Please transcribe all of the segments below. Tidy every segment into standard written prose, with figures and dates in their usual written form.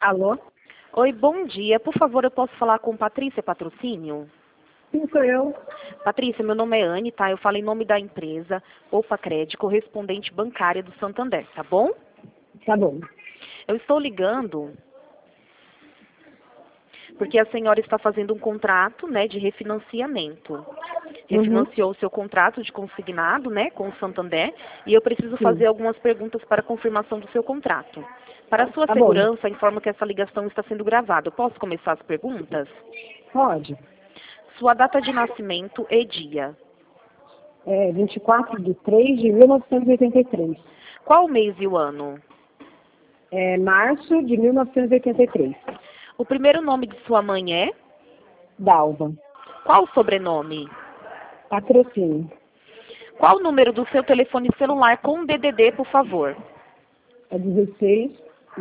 Alô? Oi, bom dia. Por favor, eu posso falar com Patrícia Patrocínio? Sim, sou eu. Patrícia, meu nome é Anne, tá? Eu falo em nome da empresa Opa Crédito, correspondente bancária do Santander, tá bom? Tá bom. Eu estou ligando porque a senhora está fazendo um contrato, né, de refinanciamento. Refinanciou o seu contrato de consignado, né, com o Santander, e eu preciso fazer Sim. algumas perguntas para confirmação do seu contrato. Para a sua Tá bom. segurança, informo que essa ligação está sendo gravada. Eu posso começar as perguntas? Pode. Sua data de nascimento e dia. 24/3/1983. Qual o mês e o ano? Março de 1983. O primeiro nome de sua mãe é? Dalva. Qual o sobrenome? Patrocínio. Qual o número do seu telefone celular com DDD, por favor? 16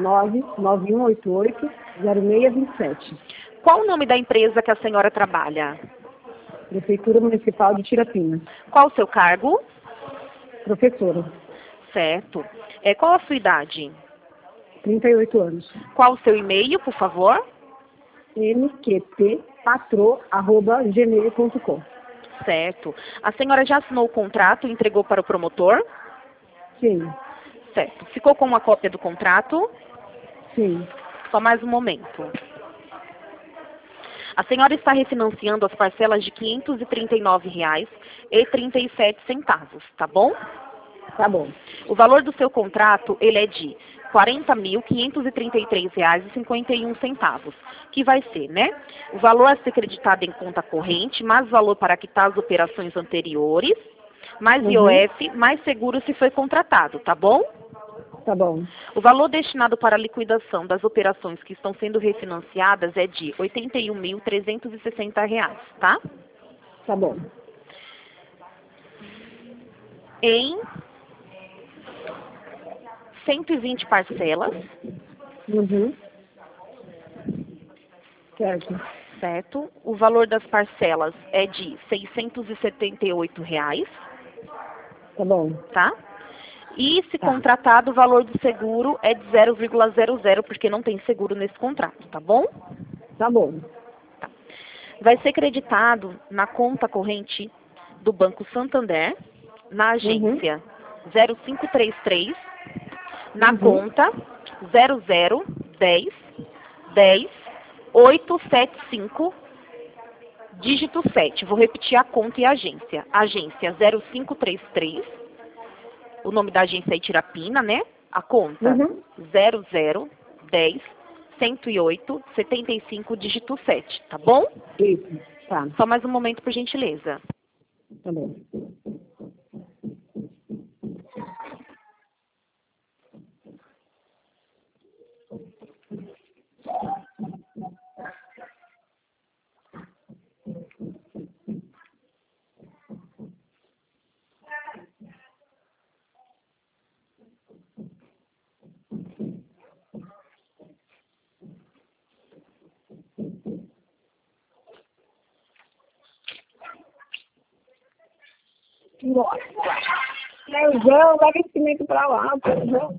99188 0627. Qual o nome da empresa que a senhora trabalha? Prefeitura Municipal de Tirapina. Qual o seu cargo? Professora. Certo. Qual a sua idade? 38 anos. Qual o seu e-mail, por favor? mqppatro@gmail.com. Certo. A senhora já assinou o contrato e entregou para o promotor? Sim. Certo. Ficou com uma cópia do contrato? Sim. Só mais um momento. A senhora está refinanciando as parcelas de R$ 539,37, tá bom? Tá bom. O valor do seu contrato, ele é de R$ 40.533,51, que vai ser, né? O valor a ser creditado em conta corrente, mais valor para quitar as operações anteriores, mais IOF, mais seguro se foi contratado, tá bom? Tá bom. O valor destinado para a liquidação das operações que estão sendo refinanciadas é de R$ 81.360, tá? Tá bom. Em 120 parcelas, Certo. certo? O valor das parcelas é de R$ 678, Tá bom. tá? E se Tá. contratado, o valor do seguro é de 0,00, porque não tem seguro nesse contrato, tá bom? Tá bom. Vai ser creditado na conta corrente do Banco Santander, na agência 0533, na conta 0010 10 875, dígito 7. Vou repetir a conta e a agência. Agência 0533, o nome da agência é Tirapina, né? A conta 0010 108 75, dígito 7, tá bom? Isso. Tá. Só mais um momento, por gentileza. Tá bom. Nossa. Leozão, leva esse cimento pra lá, Leozão.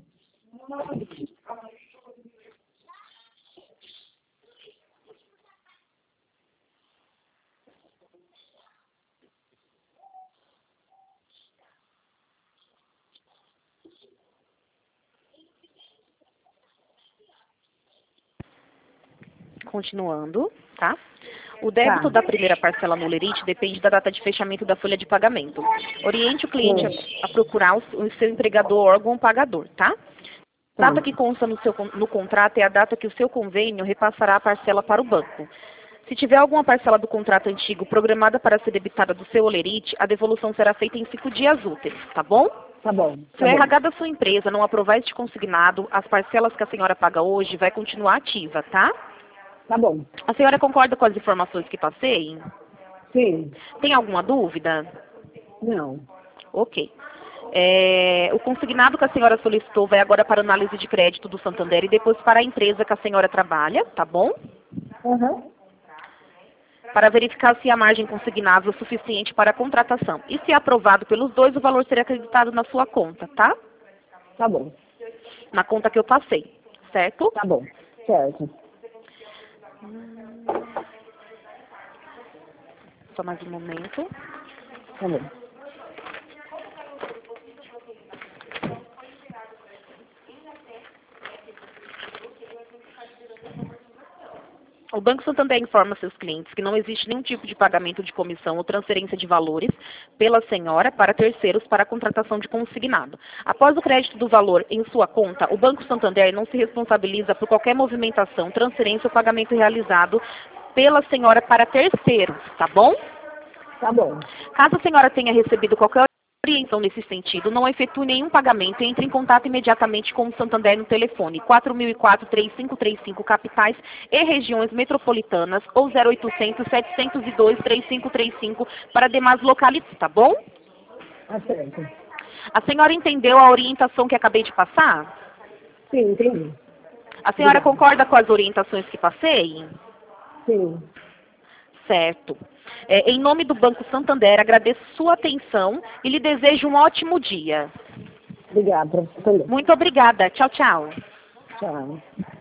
Continuando, tá? O débito da primeira parcela no Lerite depende da data de fechamento da folha de pagamento. Oriente o cliente a procurar o seu empregador ou órgão pagador, tá? A data que consta no contrato é a data que o seu convênio repassará a parcela para o banco. Se tiver alguma parcela do contrato antigo programada para ser debitada do seu Olerite, a devolução será feita em 5 dias úteis, tá bom? Tá bom. Se o RH da sua empresa não aprovar este consignado, as parcelas que a senhora paga hoje vai continuar ativa, tá? Tá bom. A senhora concorda com as informações que passei? Sim. Tem alguma dúvida? Não. Ok. O consignado que a senhora solicitou vai agora para análise de crédito do Santander e depois para a empresa que a senhora trabalha, tá bom? Para verificar se a margem consignável é suficiente para a contratação. E se aprovado pelos dois, o valor será acreditado na sua conta, tá? Tá bom. Na conta que eu passei, certo? Tá bom. Certo. Só mais um momento. Tá bom. O Banco Santander informa seus clientes que não existe nenhum tipo de pagamento de comissão ou transferência de valores pela senhora para terceiros para a contratação de consignado. Após o crédito do valor em sua conta, o Banco Santander não se responsabiliza por qualquer movimentação, transferência ou pagamento realizado pela senhora para terceiros, tá bom? Tá bom. Caso a senhora tenha recebido qualquer orientação nesse sentido, não efetue nenhum pagamento e entre em contato imediatamente com o Santander no telefone 4004-3535 capitais e regiões metropolitanas ou 0800-702-3535 para demais localidades, tá bom? Tá certo. A senhora entendeu a orientação que acabei de passar? Sim, entendi. A senhora Obrigada. concorda com as orientações que passei? Sim. Certo. Em nome do Banco Santander, agradeço sua atenção e lhe desejo um ótimo dia. Obrigada para você também. Muito obrigada. Tchau, tchau. Tchau.